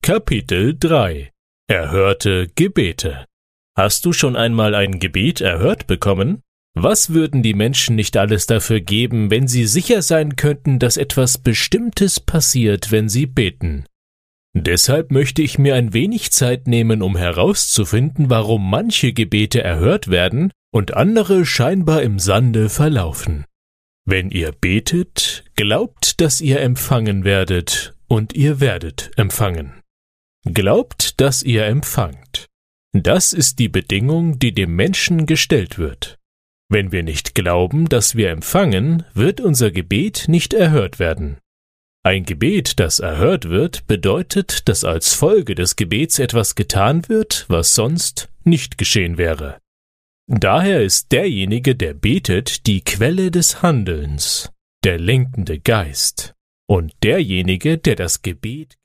Kapitel 3 Erhörte Gebete. Hast du schon einmal ein Gebet erhört bekommen? Was würden die Menschen nicht alles dafür geben, wenn sie sicher sein könnten, dass etwas Bestimmtes passiert, wenn sie beten? Deshalb möchte ich mir ein wenig Zeit nehmen, um herauszufinden, warum manche Gebete erhört werden und andere scheinbar im Sande verlaufen. Wenn ihr betet, glaubt, dass ihr empfangen werdet, und ihr werdet empfangen. Glaubt, dass ihr empfangt. Das ist die Bedingung, die dem Menschen gestellt wird. Wenn wir nicht glauben, dass wir empfangen, wird unser Gebet nicht erhört werden. Ein Gebet, das erhört wird, bedeutet, dass als Folge des Gebets etwas getan wird, was sonst nicht geschehen wäre. Daher ist derjenige, der betet, die Quelle des Handelns, der lenkende Geist. Und derjenige, der das Gebet